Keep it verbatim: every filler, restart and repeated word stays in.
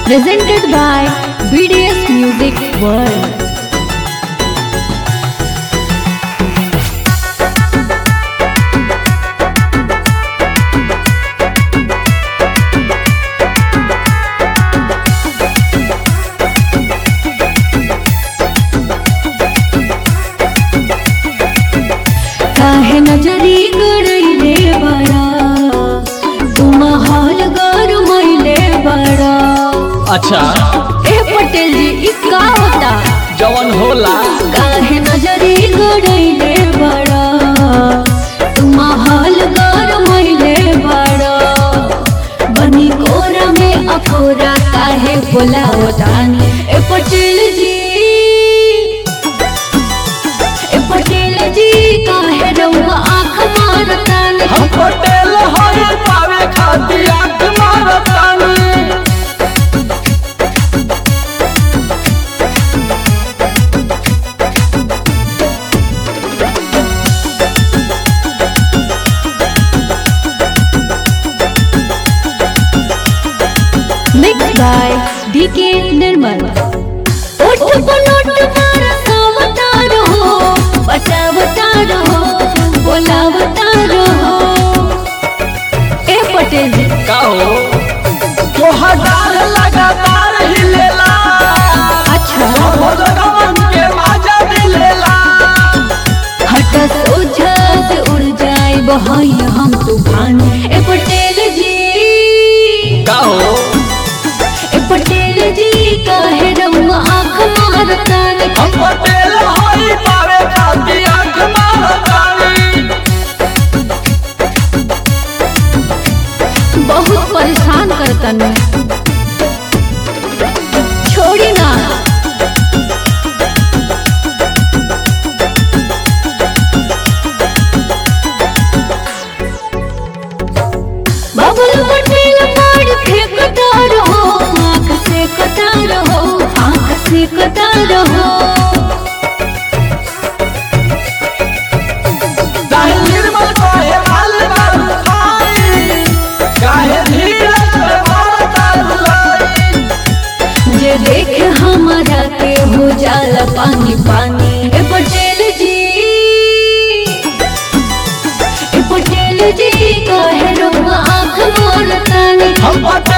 presented by B D S Music World. काहे नजरी गड़ैले बड़ा तुम हाल गरमैले बड़ा। अच्छा ए पटेल जी ई का होता जवन होला काहे नजरी गड़ैले बड़ा तुम हाल गरमैले बड़ा। बनी कोरा में अकोरा काहे बोलावतानी ए पटेल जी ए पटेल जी काहे रउआ आँख मारतानी। हम पटेल हई पावे खातिर आँख मारतानी। Mixed by D K Nirmal. ओठ पलट मारा सावता रहो बचावता रहो बोलावता रहो। ए पटेल जी का हो तोहर डार लगातार हिलेला। अच्छा भगवान के माजा मिलेला। हट सोझा से उड़ जाए बहाई हम तूफान। ए पटेल जी का हो ए पटेल जी काहे रउआ आँख मारतानी। हम पटेल हई पावे खातिर आँख मारतानी। बहुत परेशान करतन छोड़ी ना। बबुल पटेल मार फेंकता रहो आँख सेकता रहो आँख सेकता रहो। काहे निर्मल काहे माल मारू खाई। काहे धीरज पे मारता रुलाई। जे देख हमारा के हो जाला पानी पानी। ए पटेल जी ए पटेल जी काहे रउआ आँख मारतानी। हम पटेल